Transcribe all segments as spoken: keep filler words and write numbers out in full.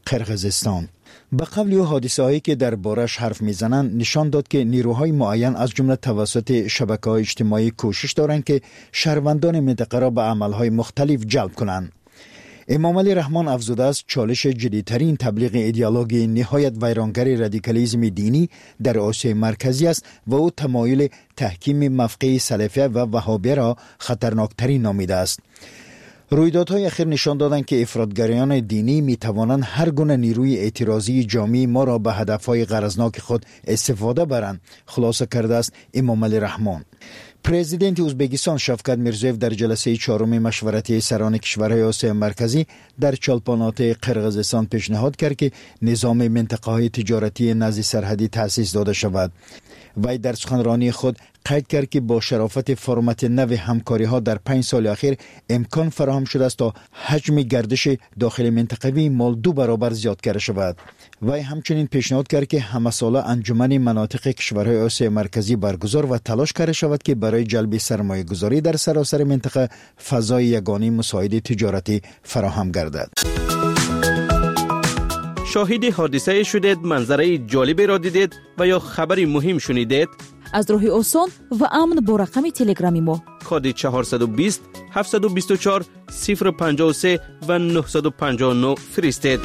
قرقیزستان. به قبل او حادثه‌هایی که در بارش حرف میزنند نشان داد که نیروهای معین از جمله توسط شبکه‌های اجتماعی کوشش دارند که شهروندان منطقه را به عملهای مختلف جلب کنند. امام علی رحمان افزوده است چالش جدیدترین تبلیغ ایدئولوژی نهایت ویرانگر رادیکالیسم دینی در آسیای مرکزی است و او تمایل تحکیم مفقه سلفیه و وهابیه را خطرناکترین نامیده است. رویدادهای اخیر نشان دادند که افراطگرایان دینی می توانند هر گونه نیروی اعتراضی جامعی ما را به هدفهای غرضناک خود استفاده برند، خلاصه کرده است امام علی رحمان. پرزیدنت ازبکستان شفقت میرزویف در جلسه چهارم مشورتی سران کشورهای آسیای مرکزی در چالپانات قرقیزستان پیشنهاد کرد که نظام منطقه‌های تجارتی نزد سرحدی تأسیس داده شود. وی در سخنرانی خود قید کرد که با شرافت فرمت نو همکاری ها در پنج سال اخیر امکان فراهم شده است تا حجم گردش داخل منطقوی مال دو برابر زیاد کرده شود. وی همچنین پیشنهاد کرد که همه ساله انجمن مناطق کشورهای آسیای مرکزی برگزار و تلاش کرده شود که برای جلب سرمایه گذاری در سراسر منطقه فضای یگانه مساعد تجارتی فراهم گردد. شاهد حادثه شدید، منظره جالبی را دیدید و یا خبری مهم شنیدید؟ از راه آسان و امن با رقم تلگرامی ما کد چهارصد و بیست هفتصد و بیست و چهار صفر پنجاه و سه و نهصد و پنجاه و نه فرستید.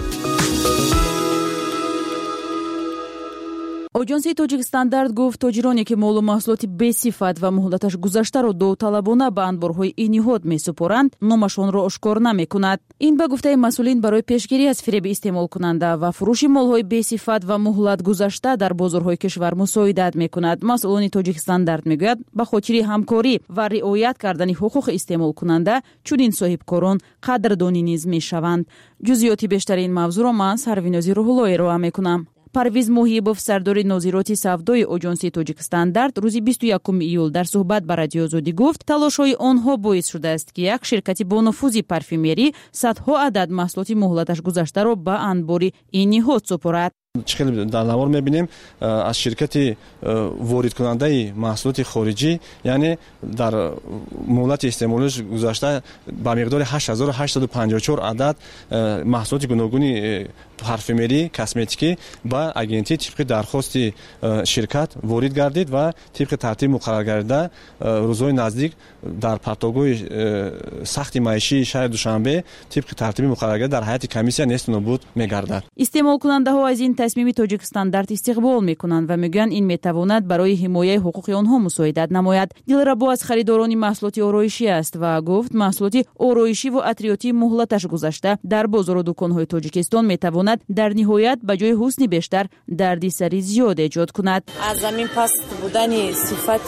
اجنسی توجیک ستاندارد گفت تاجرانی که مال و محصولات بی‌صفت و مهلتش گذشته را داوطلبانه به انبارهای این نهاد می‌سپارند، نامشان را آشکار نمی‌کند. این به گفته مسئولین برای پیشگیری از فریب استعمال کننده و فروش مال‌های بی‌صفت و مهلت گذشته در بازارهای کشور مساعدت می‌کند. مسئولان توجیک ستاندارد می‌گویند به خاطر همکاری و رعایت کردن حقوق استعمال کننده چنین صاحبکاران قدردانی نیز می‌شوند. جزئیات بیشتر این موضوع را من سروینازی روح‌الله ارائه می‌کنم. پرویز محیبوف سردار نظارت سودای اجنسی توجیک ستاندارد روزی بیست و یکم ایول در صحبت با رادیو آزادی گفت تلاش‌های آنها باعث شده است که یک شرکت با نفوذ پارفیمری صدها عدد محصولات مهلتش گذشته را به انبار این نهاد سپارد. خیلی در نوار می‌بینیم از شرکت وارد کننده محصولات خارجی، یعنی در مهلت استعمالش گذشته با مقدار هشت هزار و هشتصد و پنجاه و چهار عدد محصولات گوناگون پارفیمری کسمتیکی با اگنتی طبق درخواست شرکت وارد گردید و طبق ترتیب مقرر گردیده روزهای نزدیک در پرتگاه سخت معیشی شهر دوشنبه طبق ترتیب مقرر گردیده در هیئت کمیسیون نیست نابود می‌گردد. استعمال کننده ها از این تصمیم توجیک ستاندارد استقبال می‌کنند و میگویند این میتواند برای حمایت حقوق آنها مساعدت نماید. دلربا از خریداران محصولات آرایشی است و گفت محصولات آرایشی و عطریاتی مهلتش گذشته در بازار و دکان‌های تاجیکستان میتواند در نهایت به جای حسن بیشتر دردسری زیاد ایجاد کند. از زمین پس بودن صفت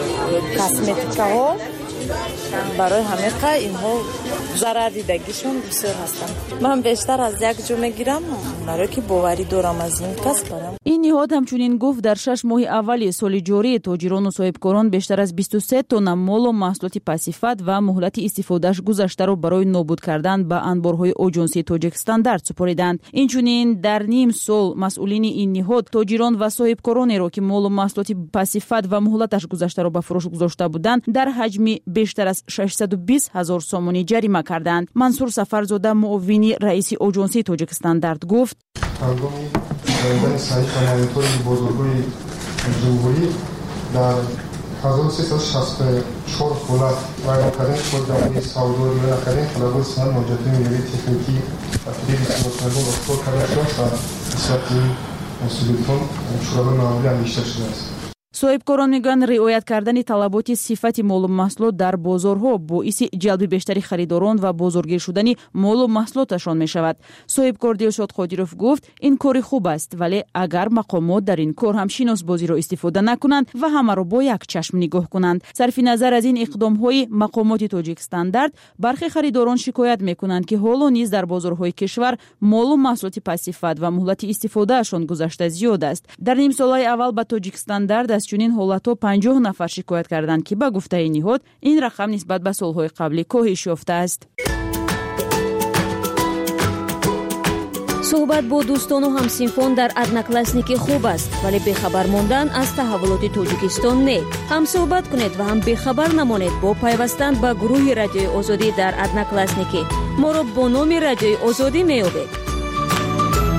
کسمتیک‌ها برای همه اینها ضرر دیدگیشون بسیار هستند. من بیشتر از یک جو میگیرم برای که باوری دارم از این کسب دارم. این نهاد همچنین گفت در شش ماه اول سال جاری تاجران و صاحبکاران بیشتر از بیست و سه تن مال و محصولات پاسیفت و مهلت استفادهش گذشته را برای نابود کردن به انبارهای اجنسی توجیک ستاندارد سپردند. اینچنین در نیم سال مسئولین این نهاد تاجران و صاحبکارانی را که مال و محصولات پاسیفت و مهلتش گذشته را به فروش گذاشته بودند در حجم بیشتر از ششصد و بیست هزار سومانی جریمه کردند. منصور سفرزاده معاون رئیس اجنسی توجیک ستاندارد گفت در صحیح کننده‌های بزرگوی جمهوری در هزار و سیصد و شصت و چهار حالت رایان کردن خود در سودای میان کردن خلابای سال مجدد نیروی تکنیکی و فریب استفاده و اخطار کردن شد و بسیار مسئولیتون شورای معمولی اندیشتر شده است. صاحبکاران میگن رعایت کردن طلبات صفت مال و محصولات در بازارها باعث جلب بیشتری خریداران و بازارگیر شدن مال و محصولاتشان می شود. صاحبکار دلشاد قادیروف گفت این کار خوب است، ولی اگر مقامات در این کار هم شناس بازی را استفاده نکنند و همه را با یک چشم نگاه کنند. صرف نظر از این اقدام های مقامات توجیک ستاندارد برخی خریداران شکایت میکنند که حالا نیز در بازارهای کشور مال و محصولات پاسیفت و مهلت استفاده شان گذشته زیاد است. در نیم سالهای اول با توجیک ستاندارد از چنین حالت‌ها پنجاه نفر شکایت کردند که به گفته این نهاد این رقم نسبت به سال‌های قبلی کاهش یافته است. صحبت با دوستان و همسنفان در ادناکلاسنیک خوب است، ولی بخبر ماندن از تحولات تاجیکستان نه. هم صحبت کنید و هم بخبر نمانید با پیوستن به گروه رادیوی آزادی در ادناکلاسنیک. ما را با نام رادیوی آزادی می‌یابید.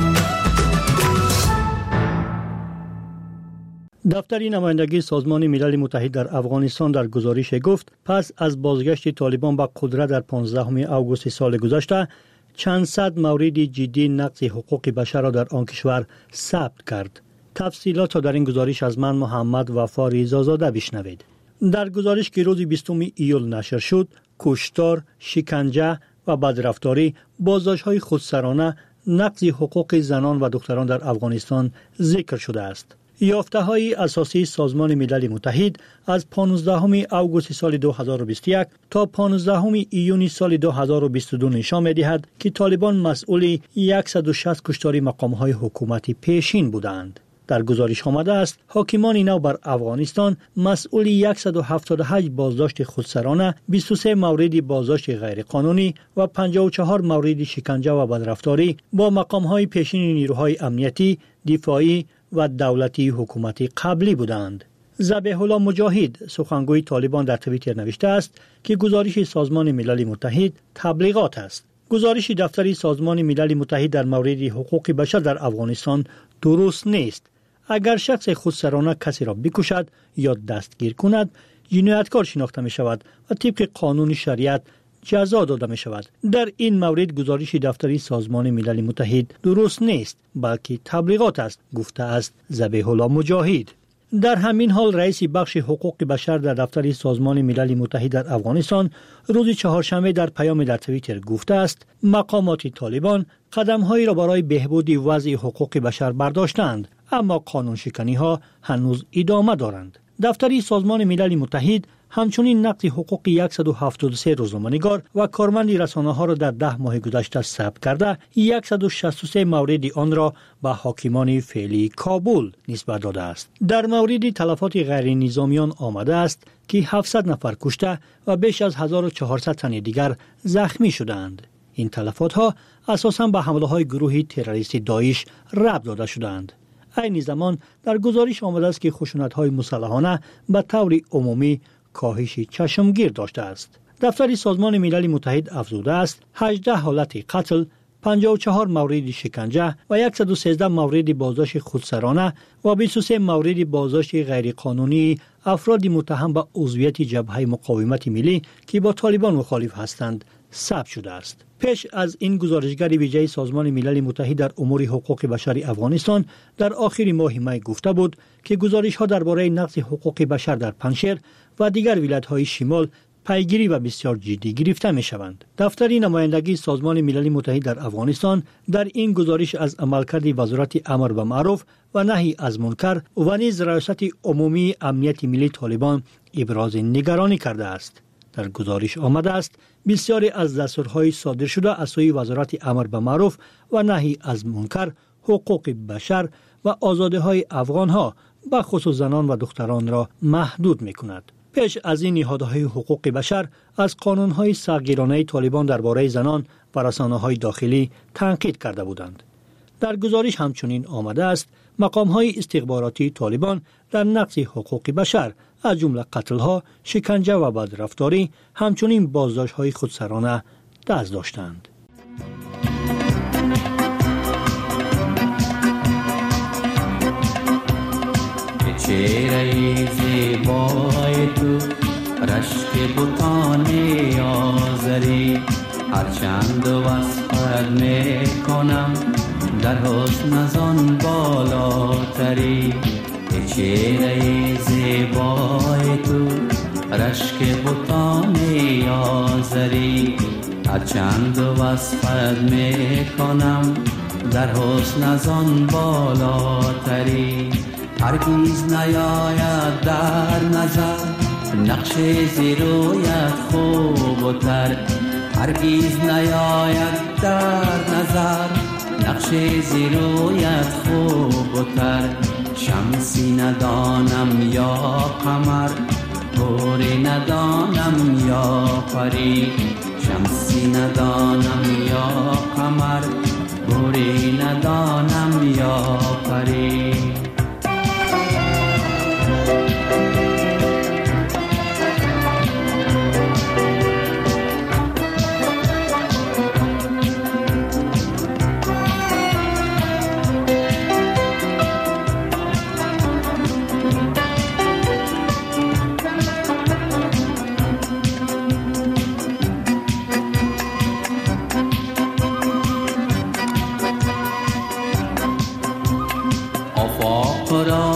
دفتر نمایندگی سازمان ملل متحد در افغانستان در گزارش گفت پس از بازگشت طالبان به قدرت در پانزدهم آگوست سال گذشته چند صد مورد جدی نقض حقوق بشر را در آن کشور ثبت کرد. تفصیلات را در این گزارش از من محمد وفا ریزازاده بشنوید. در گزارش که روز بیستم ایول نشر شد، کشتار، شکنجه و بدرفتاری، بازداشت‌های خودسرانه، نقض حقوق زنان و دختران در افغانستان ذکر شده است. یافته‌های اساسی سازمان ملل متحد از پانزدهم آگوست سال دو هزار و بیست و یک تا پانزدهم ایون سال دو هزار و بیست و دو نشان می‌دهد که طالبان مسئول صد و شصت کشتاری مقام‌های حکومتی پیشین بودند. در گزارش آمده است حاکمان نو بر افغانستان مسئول صد و هفتاد و هشت بازداشت خودسرانه، بیست و سه مورد بازداشت غیرقانونی و پنجاه و چهار مورد شکنجه و بدرفتاری با مقام‌های پیشین نیروهای امنیتی، دفاعی و دولتی حکومتی قبلی بودند. ذبیح الله مجاهد سخنگوی طالبان در توییتر نوشته است که گزارش سازمان ملل متحد تبلیغات است. گزارش دفتر سازمان ملل متحد در مورد حقوق بشر در افغانستان درست نیست. اگر شخص خودسرانه کسی را بکشد یا دستگیر کند، جنایتکار شناخته می شود و طبق قانون شریعت جزا داده می شود. در این مورد گزارش دفتری سازمان ملل متحد درست نیست، بلکه تبلیغات است، گفته است ذبیح الله مجاهد. در همین حال رئیس بخش حقوق بشر در دفتر سازمان ملل متحد در افغانستان روز چهارشنبه در پیام در توییتر گفته است مقامات طالبان قدم‌هایی را برای بهبود وضع حقوق بشر برداشتند، اما قانون شکنی ها هنوز ادامه دارند. دفتر سازمان ملل متحد همچنین نقض حقوق صد و هفتاد و سه روزنامه‌نگار و کارمند رسانه‌ها را در ده ماه گذشته ثبت کرده، صد و شصت و سه مورد آن را به حاکمان فعلی کابل نسبت داده است. در مورد تلفات غیر نظامیان آمده است که هفتصد نفر کشته و بیش از هزار و چهارصد تن دیگر زخمی شدند. این تلفات ها اساساً به حمله های گروه تروریستی داعش ربط داده شدند. این زمان در گزارش آمده است که خشونت‌های مسلحانه به طور عمومی کاهش چشمگیر داشته است. دفتر سازمان ملل متحد افزوده است هجده حالت قتل، پنجاه و چهار مورد شکنجه و صد و سیزده مورد بازداشت خودسرانه و بیست و سه مورد بازداشت غیرقانونی افراد متهم به عضویت جبهه مقاومت ملی که با طالبان مخالف هستند ثبت شده است. پیش از این گزارشگر ویژه سازمان ملل متحد در امور حقوق بشر افغانستان در آخر ماه می گفته بود که گزارش‌ها درباره نقض حقوق بشر در پنجشیر و دیگر ولایت‌های شمال پیگیری و بسیار جدی گرفته می‌شوند. دفتر نمایندگی سازمان ملل متحد در افغانستان در این گزارش از عملکرد وزارت امر به معروف و نهی از منکر و نیز ریاست عمومی امنیت ملی طالبان ابراز نگرانی کرده است. در گزارش آمده است بسیاری از دستورهای صادر شده از سوی وزارت امر به معروف و نهی از منکر حقوق بشر و آزادی‌های افغان‌ها به خصوص زنان و دختران را محدود می‌کند. پیش از این نهادهای حقوق بشر از قانون‌های سختگیرانه طالبان درباره زنان و رسانه‌های داخلی تنقید کرده بودند. در گزارش همچنین آمده است مقام‌های استخباراتی طالبان در نقض حقوق بشر از جمله قتل‌ها، شکنجه و بدرفتاری همچنین بازداشت‌های خودسرانه دست داشتند. چهره زیبای تو رشک بوتان آزری هرچند وصفت میکنم در حسن از آن بالاتری. چهره زیبای تو رشک بوتان آزری هرچند وصفت میکنم در حسن از آن بالاتری. هرگیز نیاید در نظر نقش زیرویت خوب و تر، هرگیز نیاید در نظر نقش زیرویت خوب و تر. شمسی ندانم یا قمر، گوری ندانم یا پری. شمسی ندانم یا قمر، گوری ندانم یا پری.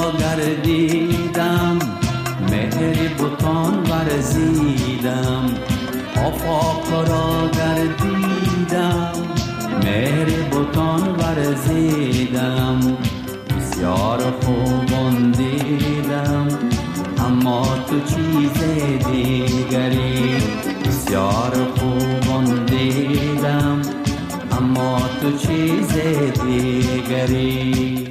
گردیدم، مهر بتان ورزیدم، آفاق را گردیدم، مهر بتان ورزیدم، بسیار خوبان دیدم، اما تو چیز دیگری. بسیار خوبان دیدم، اما تو چیز دیگری.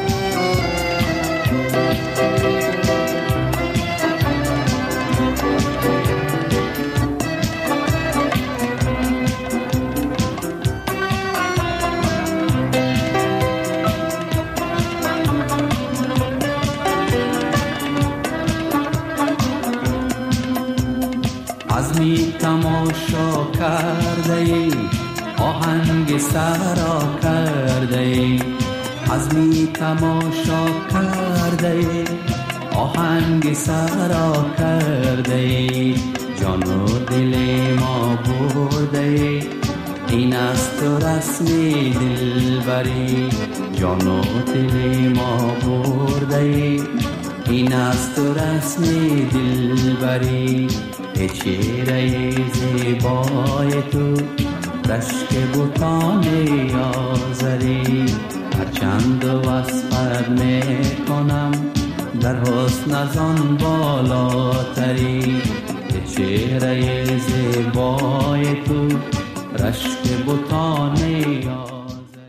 عزمی تماشا کرده ای، آهنگ سرا کرده ای. عزمی تماشا کرده ای، آهنگ سرا کرده ای. جان و دل ما برده ای، این است تو رسمی دلبری. جان و دل ما برده ای، این است تو رسمی دلبری. چهره زیبای تو رشک بتان آزری. هرچند وصفت میکنم در حسن از آن بالاتری. چهره زیبای تو رشک بتان آزری.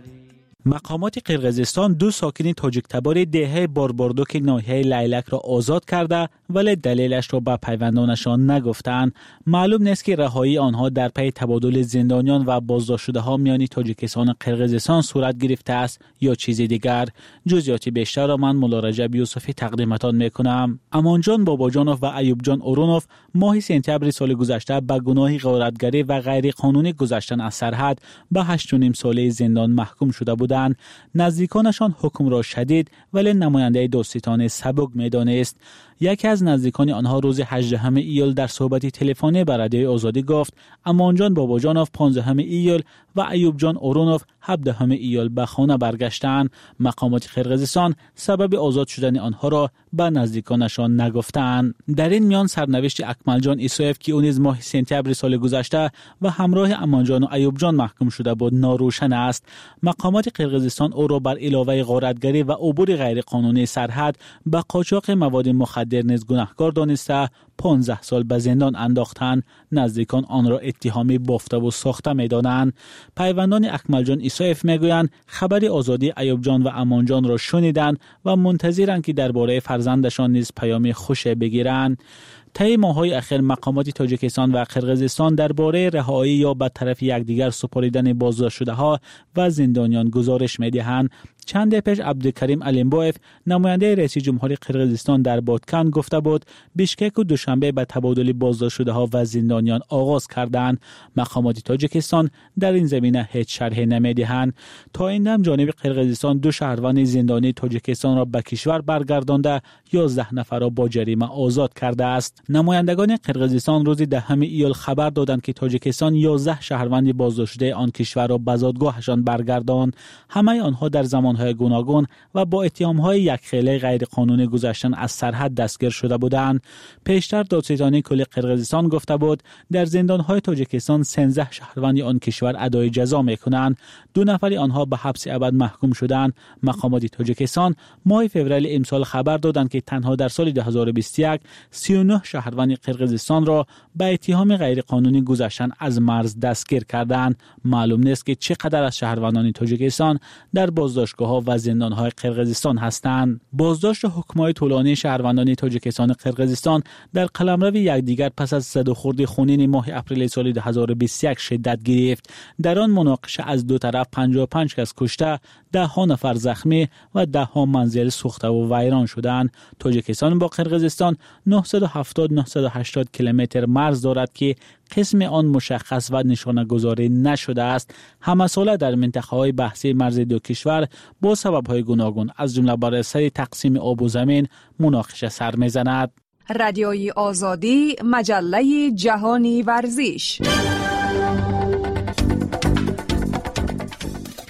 مقامات قرقیزستان دو ساکن تاجیک تبار دهه بارباردوک ناحیه لیلک را آزاد کرده ولی دلیلش را به پیوندانشان نگفتند. معلوم نیست که رهایی آنها در پی تبادل زندانیان و بازداشت شده ها میان تاجیکستان و قرقیزستان صورت گرفته است یا چیز دیگر. جزئیات بیشتر را من مولا رجب یوسفی تقدیمتان میکنم. امانجان باباجانوف و ایوب جان اورونوف ماه سپتامبر سال گذشته به گناه غارتگری و غیر قانونی گذشتن از سرحد به هشت و نیم ساله زندان محکوم شده بودند. نزدیکانشان حکم را شدید ولی نماینده دادستان سبک می‌دانست. یکی از نزدیکان آنها روز هجدهم ایول در صحبتی تلفنی به رادیو آزادی گفت امانجان باباجانوف پانزدهم ایول و ایوب جان اورونوف هفدهم ایول به خانه برگشتند. مقامات قرقیزستان سبب آزاد شدن آنها را به نزدیکانشان نگفتند. در این میان سرنوشت اکمل جان ایسایف که او نیز ماه سپتامبر سال گذشته و همراه امانجان و ایوب جان محکوم شده بود ناروشن است. مقامات قرقیزستان او را بر علاوه غارتگری و عبور غیر قانونی سرحد به قاچاق مواد مخدر نیز گناهکار دانسته پانزده سال به زندان انداختند. نزدیکان آن را اتهامی بافته و ساخته می‌دانند. پیوندان اکمل جان ایسایف میگویند خبر آزادی ایوب جان و امان جان را شنیدند و منتظرند که درباره فرزندشان نیز پیام خوش بگیرند. طی ماه‌های اخیر مقامات تاجیکستان و قرقیزستان درباره رهایی یا به طرف یکدیگر سپاریدن بازداشت شده‌ها و زندانیان گزارش می‌دهند. چند پیش عبدالکریم علیمبایف نماینده رئیس جمهوری قرقیزستان در بادکن گفته بود بیشکک و دوشنبه به تبادل بازداشت شده‌ها و زندانیان آغاز کردند. مقامات تاجیکستان در این زمینه هیچ شرحی نمی‌دهند. تا این دم جانب قرقیزستان دو شهروند زندانی تاجیکستان را به کشور برگردانده یازده نفر را با جریمه آزاد کرده است. نمایندگان قرقیزستان روز دهم ایول خبر دادند که تاجیکستان یازده شهروند بازداشت شده آن کشور را به زادگاهشان برگرداند. همه آنها در زمانهای گوناگون و با اتهام‌های یکخیله غیر قانونی گذشتن از سرحد دستگیر شده بودند. پیشتر دادستانی کل قرقیزستان گفته بود در زندان‌های تاجیکستان سیزده شهروند آن کشور ادای جزا می‌کنند. دو نفر آنها به حبس ابد محکوم شدند. مقامات تاجیکستان ماه فوریه امسال خبر دادند که تنها در سال دو هزار و بیست و یک سی و نه شهروند قرقیزستان را به اتهام غیر قانونی گذشتن از مرز دستگیر کردند. معلوم نیست که چقدر از شهروندان تاجیکستان در بازداشتگاه‌ها و زندان‌های قرقیزستان هستند. بازداشت حکم‌های طولانی شهروندان تاجیکستان و قرقیزستان در قلمرو یکدیگر پس از زد و خورد خونین ماه اپریل سال دو هزار و بیست و یک شدت گرفت. در آن مناقشه از دو طرف پنجاه و پنج کس کشته، ده ها نفر زخمی و ده ها منزل سوخته و ویران شدند. تاجیکستان با قرقیزستان نهصد و هفتاد نهصد و هشتاد کیلومتر مرز دارد که قسم آن مشخص و نشانه گذاری نشده است. همه ساله در منطقه‌های بحثی مرز دو کشور با سبب‌های گوناگون از جمله بر اثر تقسیم آب و زمین مناقشه سر می‌زند. رادیوی آزادی، مجله جهانی ورزش.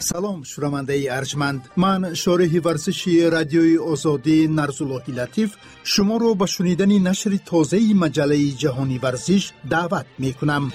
سلام شنونده ارجمند، من شارح ورزشی رادیوی آزادی نرزالله لطیف شما رو به شنیدن نشر تازه مجله جهانی ورزش دعوت می کنم.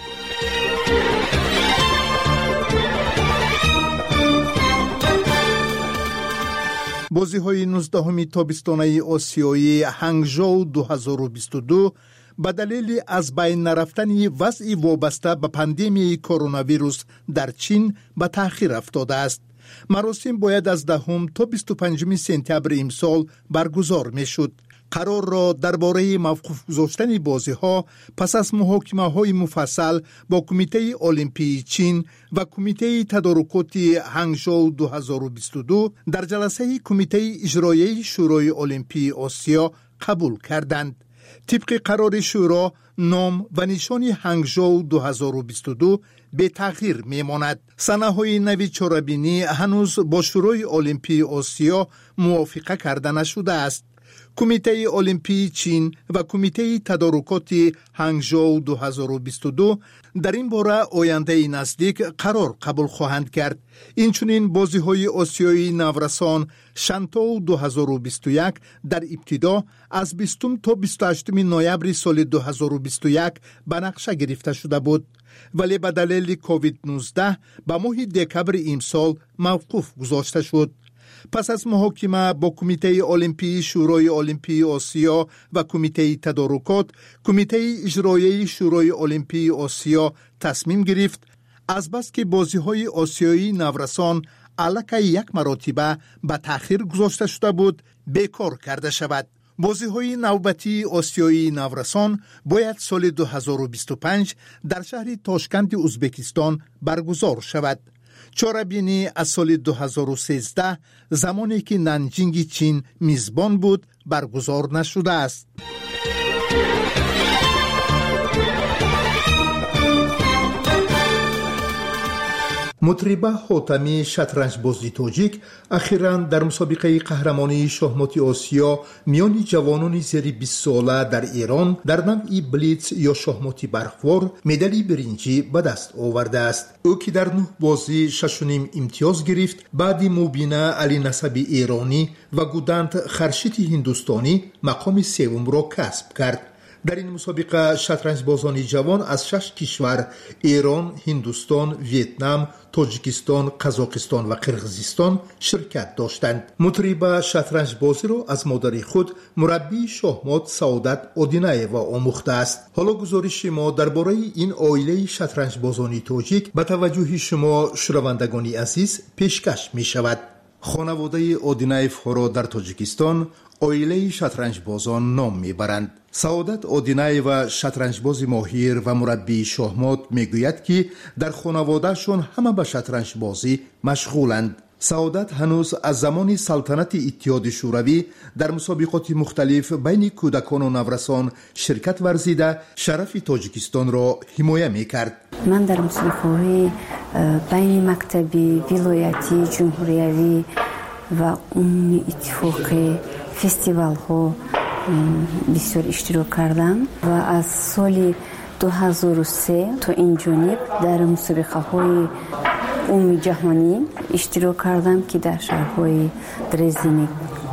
بازی های نوزدهم تابستانه آسیایی هنگژو دو هزار و بیست و دو به دلیل از بین نرفتن وضع وابسته به پاندمی کرونا ویروس در چین به تأخیر افتاده است. مراسم باید از دهم تا بیست و پنجم سپتامبر امسال برگزار می شد. قرار را درباره موقوف گذاشتن بازی ها پس از محاکمه های مفصل با کمیته المپی چین و کمیته تدارکات هنگژو دو هزار و بیست و دو در جلسه کمیته اجرایی شورای المپی آسیا قبول کردند. طبق قرار شورا نام و نشان هنگژو دو هزار و بیست و دو به تغییر میماند. صحنه‌های نوی چاره‌بینی هنوز با شورای المپی آسیا موافقه کرده نشده است. کمیته المپی چین و کمیته تدارکات هنگژو دو هزار و بیست و دو در این باره آینده نزدیک قرار قبول خواهند کرد. اینچنین بازی‌های آسیایی نورسان شانتو دو هزار و بیست و یک در ابتدا از بیستم تا بیست و هشتم نوامبر سال دو هزار و بیست و یک به نقشه گرفته شده بود، ولی به دلیل کووید نوزده به ماه دکبر امسال موقوف گذاشته شد. پس از محاکمه با کمیته المپی شورای المپی آسیا و کمیته تدارکات، کمیته اجرایی شورای المپی آسیا تصمیم گرفت از بس که بازی‌های آسیایی نورسان علاقه یک مرتبه به تأخیر گذاشته شده بود بیکار کرده شود. بازی‌های نوبتی آسیایی نورسان باید سال دو هزار و بیست و پنج در شهر تاشکند ازبکستان برگزار شود. چاره‌بینی از سال دو هزار و سیزده زمانی که نانجینگ چین میزبان بود برگزار نشده است. مطربه حاتمی شطرنج بازی تاجیک اخیراً در مسابقه قهرمانی شاهمات آسیا میان جوانان زیر بیست ساله در ایران در نوع بلیتز یا شاهمات برخوار مدال برنجی به دست آورده است. او که در نه بازی شش و نیم امتیاز گرفت، بعد مبینه علی نسبی ایرانی و گودند خرشیت هندوستانی مقام سوم را کسب کرد. در این مسابقه شطرنج بازان جوان از شش کشور ایران، هندوستان، ویتنام، تاجیکستان، قزاقستان و قرقیزستان شرکت داشتند. مطربه شطرنج بازی را از مادر خود مربی شاهمات سعادت آدینایوا آموخته است. حالا گزارش ما درباره این عائله شطرنج بازان تاجیک به توجه شما شنوندگان عزیز پیشکش می شود. خانواده آدینایف را در تاجیکستان عائله شطرنج بازان نام میبرند. سعادت آدینایوا شطرنج باز ماهر و مربی شاهمات میگوید که در خانوادهشون همه به شطرنج بازی مشغولند. سعادت هنوز از زمان سلطنت اتحاد شوروی در مسابقات مختلف بین کودکان و نورسان شرکت ورزیده شرف تاجیکستان را حمایت میکرد. من در مسابقات بین مکتبی، ولایتی، جمهوریوی و عمومی اتفاقی فستیوال ها بسیار اشتراک کردم و از سال دو هزار و سه تا این جانب در مسابقه های عمومی جهانی اشتراک کردم که در شهرهای درزدن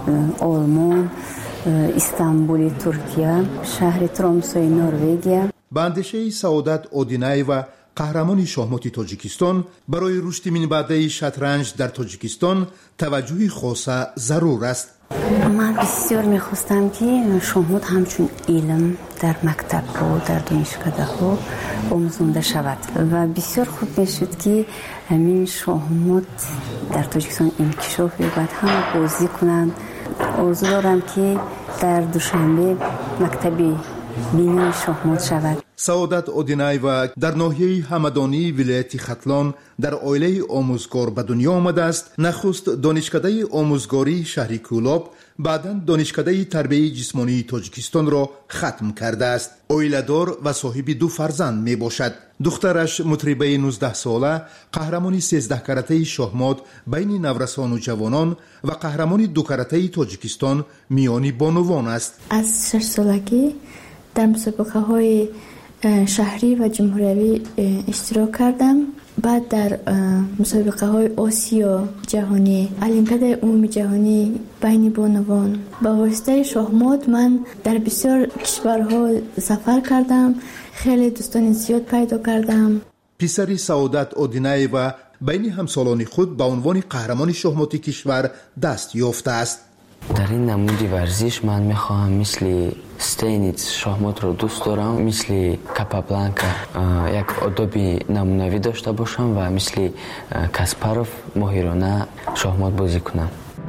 آلمان، استانبول ترکیه، شهر ترامسای نروژ. به اندیشه سعادت آدینایوا قهرمان شاهمات تاجیکستان برای رشد منبعد شطرنج در تاجیکستان توجه خاصه ضرور است. من بسیار میخواستم که شاهمات همچون علم در مکتب ها، در دانشکده ها آموزانده شود و بسیار خوب میشد که همین شاهمات در تاجیکستان انکشاف یابد، هم بازی کنند. آرزو دارم که در دوشنبه مکتبی بینای شاهمات شود. سعادت آدینایوا در ناحیه همدانی ولایت ختلان در عائله آموزگار به دنیا آمده است. نخست دانشکده آموزگاری شهر کولاب، بعداً دانشکده تربیت جسمانی تاجیکستان را ختم کرده است. عائله‌دار و صاحب دو فرزند می باشد. دخترش مطربه نوزده ساله، قهرمان سیزده کرته شاهمات بین نورسان و جوانان و قهرمان دو کرته تاجیکستان میان بانوان است. از شش سالگی در مسابقه های شهری و جمهوریوی اشتراک کردم بعد در مسابقه های آسیا جهانی، المپیاد عمومی جهانی بین بانوان با واسطه شاهمات من در بسیار کشورها سفر کردم، خیلی دوستان زیاد پیدا کردم. پسری سعادت اودینایوا بین همسالان خود به عنوان قهرمان شاهمات کشور دست یافته است. در این نمودی ورزش من میخواهم مثل استینیتس شاهمات رو دوست دارم، مثل کاپابلانکا یک آدابی نمونوی داشته باشم و مثل کاسپاروف ماهرانه شاهمات بازی کنم.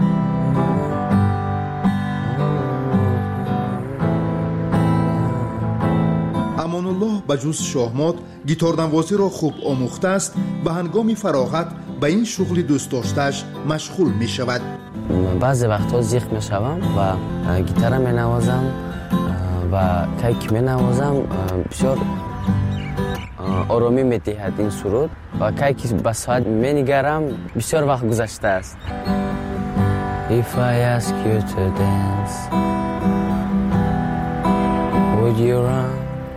امانالله بجز شاهمات گیتاردنوازی را خوب آموخته است و هنگام فراغت به این شغل دوست داشته‌اش مشغول می شود. بعضی وقتها زیخ می شوم و گیتار می نوازم و کیک می نوازم. بسیار آرامی می دهد این سرود و کیک به ساعت می نگرم. بسیار وقت گذشته است. If I ask you to dance, would you run?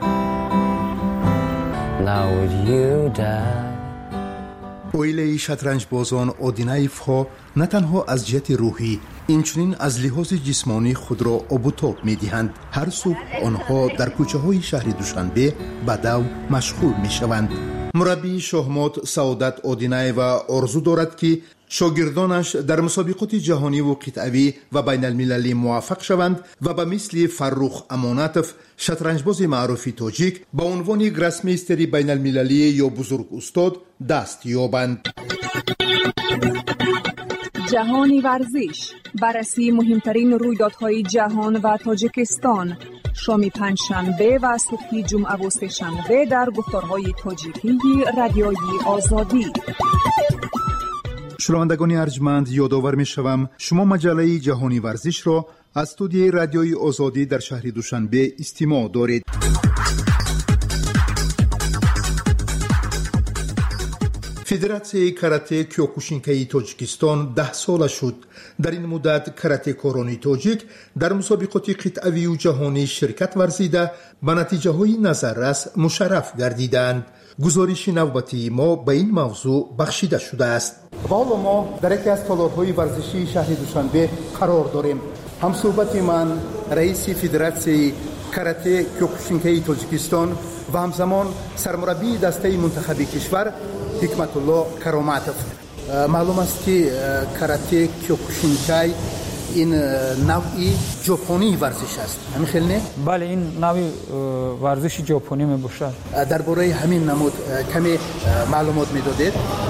Now would you die? اویله شطرنج بازان اودینایف ها نه تنها از جهت روحی اینچنین از لحاظ جسمانی خود را آب و تاب می دهند. هر صبح آنها در کوچه های شهر دوشنبه به دو مشغول می شوند. مربی شاهمات سعادت اودینایوا آرزو دارد که شاگردانش در مسابقات جهانی و قطعوی و بین المللی موفق شوند و به مثل فرخ امانتوف شطرنجباز معروف تاجیک به عنوان گراسمیستری بین المللی یا بزرگ استاد دست یابند. جهانی ورزش، بررسی مهمترین رویدادهای جهان و تاجیکستان، شام پنجشنبه و صبح جمعه و سه‌شنبه در گفتارهای تاجیکی رادیوی آزادی. شنوندگان ارجمند، یادآور می‌شوم شما مجله جهانی ورزش را از استودیوی رادیوی آزادی در شهر دوشنبه استماع دارید. فدراسیون کاراته کیوکوشینکای تاجیکستان ده ساله شد. در این مدت کاراته کارانی تاجیک در مسابقات قطعوی و جهانی شرکت ورزیده به نتیجه های نظررس مشرف گردیدند. گزارش نوبتی ما به این موضوع بخشیده شده است. حالا ما در یکی از تالارهای ورزشی شهر دوشنبه قرار داریم. همصحبت من رئیس فدراسیون کاراته کیوکوشینکای تاجیکستان و همزمان سرمربی دسته منتخب کشور حکمت الله کراماتوف. معلوم است که کاراته کیوکوشینکای این نوعی ژاپنی ورزش است. همین خیلی نه؟ بله، این نوعی ورزش ژاپنی می باشد. درباره همین نمود کمی معلومات میدادید؟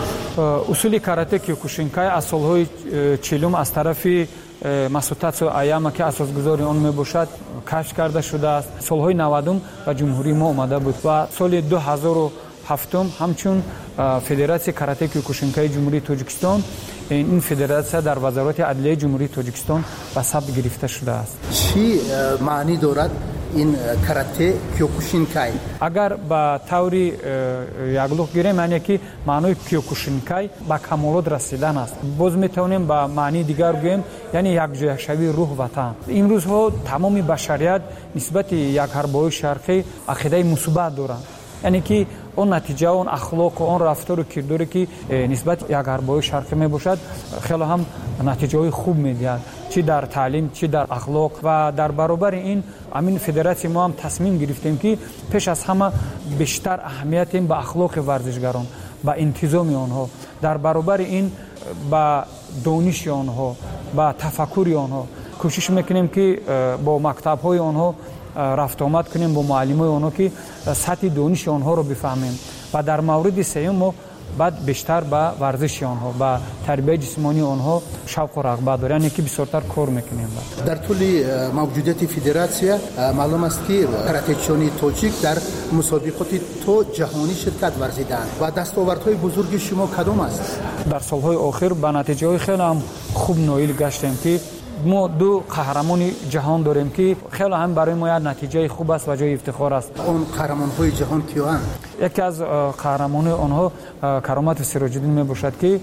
اصول کاراته کیوکوشینکای از سالهای چهلم از طرف масутацу аяма که اساسگذار آن می باشد کشف کرده شده است. سالهای نودم و جمهوری ما آمده بود و سال دو هزار و هفت همچون فدراسیون کاراته کیوکوشینکای جمهوری تاجیکستان این فدراسیون در وزارت عدلیه جمهوری تاجیکستان به ثبت گرفته شده است. چی معنی دارد این کاراته کیوکوشینکای؟ اگر با طوری یگلوخ گیریم یعنی که معنی کیوکوشینکای با کمالات رسیدن است. باز میتونیم با معنی دیگر بگوییم یعنی یکجهشوی روح وطن. این روزها تمام بشریت نسبت یک حربای شرقی عقیده مثبت دارند. یعنی که اون نتیجه اون اخلاق و اون رفتار و کرداری که نسبت یک حربای شرقی می باشد خیلی هم نتیجه خوب میدهد، چی در تعلیم چی در اخلاق. و در برابر این همین فدراسیون ما هم تصمیم گرفتیم که پیش از همه بیشتر اهمیت این به اخلاق ورزشگران، با انتظام آنها، در برابر این با دانش آنها، با تفکر آنها کوشش میکنیم که با مکتب های آنها رفت آمد کنیم، با معلمای آنها که سطح دانش آنها رو بفهمیم. و در مورد سوم ما بعد بیشتر با ورزش آنها، با تربیت جسمانی آنها شوق و رغبت داریم، یعنی که بسیارتر کار میکنیم. در طول موجودیت فدراسیون معلوم است که کاراته‌چیان تاجیک در مسابقات تو جهانی شرکت ورزیدند و دستاوردهای بزرگ شما کدام است؟ در سالهای آخر به نتیجه خیلی هم خوب نایل گشتیم که ما دو قهرمان جهان داریم که خیلی هم برای ما نتیجه خوب است و جای افتخار است. اون قهرمان‌های جهان کیان؟ یکی از قهرمان آنها کرامات سراج‌الدین می باشد که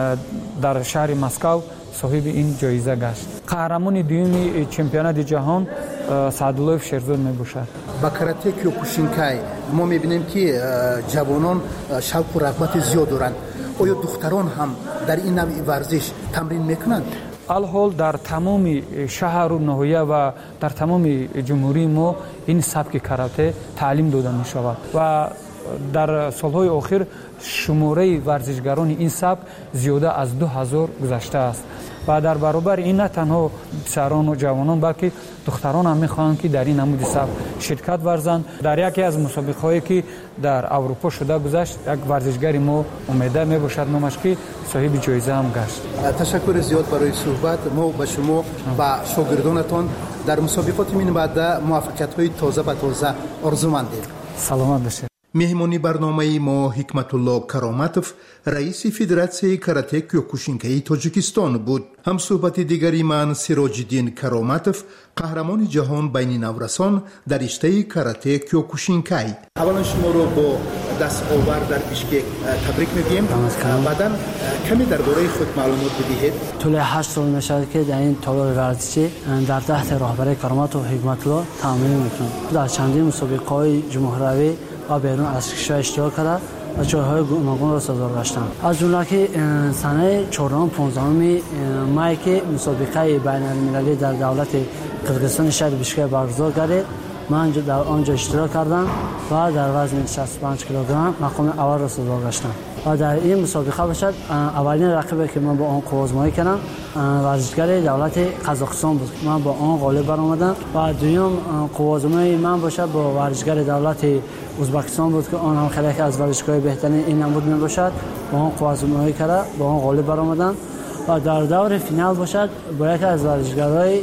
در شهر مسکو صاحب این جایزه گشت. قهرمان دوم چمپیونات جهان سعدالله شیرزاد می باشد. با کاراته کیوکوشینکای ما میبینیم که جوانان شوق و رغبت زیاد دارند. آیا دختران هم در این نوع ورزش تمرین میکنند؟ الحال در تمام شهر و ناحیه و در تمام جمهوری ما این سبک کاراته تعلیم داده می شود و در سالهای اخیر شماره ورزشگران این سبک زیاده از دو هزار گذشته است و در برابر این نه تنها پسران و جوانان بلکه دختران هم میخواهند که در این نمود سبک شرکت ورزند. در یکی از مسابقه هایی که در اروپا شده گذشت یک ورزشگری ما امیده میباشد نامش که صاحب جایزه هم گشت. تشکر زیاد برای صحبت. ما به شما و شاگردانتان در مسابقات من بعد موفقیت های تازه به تازه آرزومندیم. سلامت باشید. مهمانی برنامه ما حکمت الله کرامتوف رئیس فدراسیون کاراته کیوکوشینکای تاجیکستان بود. هم صحبت دیگری من سراج الدین کرامتوف قهرمان جهان بین نورسان در رشته کاراته کیوکوشینکای. اولا شما رو با دست آور در بیشکک تبریک میگیم. بعداً کمی درباره خود معلومات بدهید. طول هشت سال میشه که در این تالار ورزشی در تحت رهبری کرامتوف حکمت الله تمرین میکنم. در چندین مسابقه‌های جمهوری و بیرون از کشور اشتراک کرده و جایهای گوناگون را سزار گشتم. از جمله که سنه چهارم پانزدهم مای که مسابقه بین المللی در دولت قرقیزستان شهر بیشکک برگزار گردید، من در آنجا اشتراک کردم و در وزن شصت و پنج کیلوگرم مقام اول را سزار گشتم و در این مسابقه باشد اولین رقیبی که من با آن قوازمایی کردم ورزشگر دولت قزاقستان بود. من با آن غالب برآمدم و دوم قوازمایی من باشد با ورزشگر دولت ازبکستان بود که آن هم خیلی از ورزشگاه بهترین این نمود می باشد. با آن قوازمایی کرده با آن غالب برآمدم و در دور فینال باشد با یکی از ورزشگرای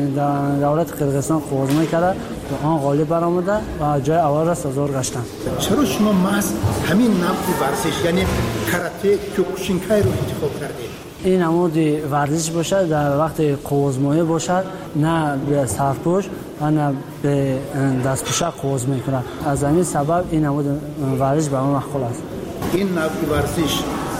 دولت قرقیزستان قوازمایی کرده با آن غالب برآمده و جای اول را سزار گشتم. چرا شما محض همین نوع ورزش یعنی کاراته کیوکوشینکای رو انتخاب کردید؟ این نمود ورزش باشد در وقت قوازمایی باشد، نه به سرپوش و نه به دستپوشک قوازمایی کند. از همین سبب این نمود ورزش به من مقبول است. این نوع ورزش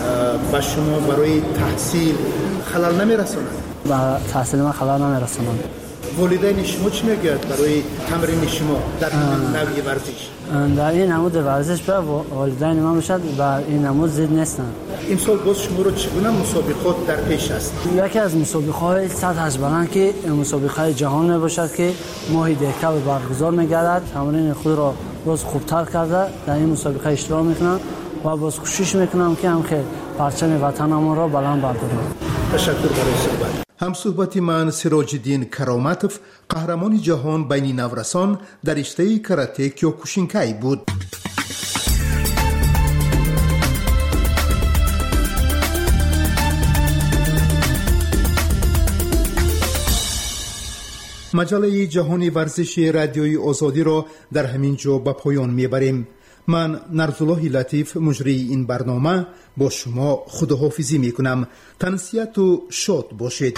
با شما برای تحصیل خلل نمیرساند؟ با تحصیل من خلل نمیرساند. والدین شما چی میگویند برای تمرین شما در این نوع ورزش؟ در این نمود ورزش به والدین من باشد و این نمود زید نیستند. این سال باز شما رو چگونه مسابقات در پیش است؟ یکی از مسابقه های سطح بلند که مسابقه جهان می باشد که ماهی دیگر برگزار میگردد. تمرین خود را باز خوبتر کرده در این مسابقه اشتراک میکنم و باز کوشش میکنم که هم که پرچم وطنم را بلند بردارم. تشکر برای صحبت. هم صحبت من سراج الدین کرامتوف قهرمان جهان بین نورسان در رشته کاراته کیوکوشینکای بود. مجله جهانی ورزشی رادیوی آزادی را در همین جا به پایان میبریم. من نرزالله لطیف مجری این برنامه با شما خداحافظی میکنم. تنسیت و شاد باشید.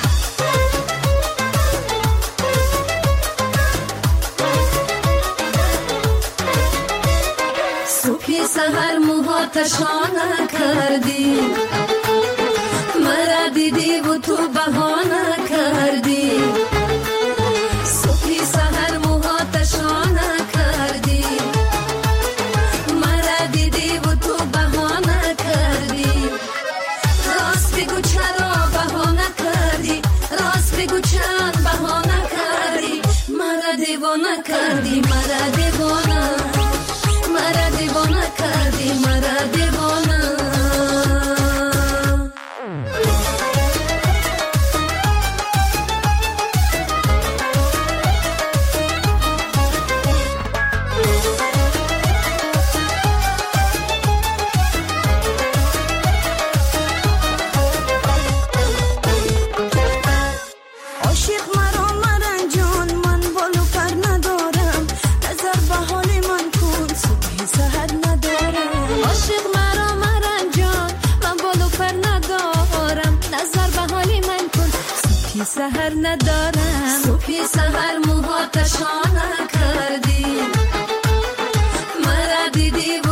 صبح سحر موهاتشانه کردی، مرا دیدی و تو بهانه کردی. صبح سحر موهاتشانه کردی، مرا دیدی و تو بهانه کردی. راست بگو چرا بهانه کردی، راست بگو چند بهانه کردی. مرا دیوانه کردی، مرا دیوانه، مرا دیوانه کردی، مرا دیوانه. سحر ندارم، صبح سحر موهاتشانه کردی، مرا دیدی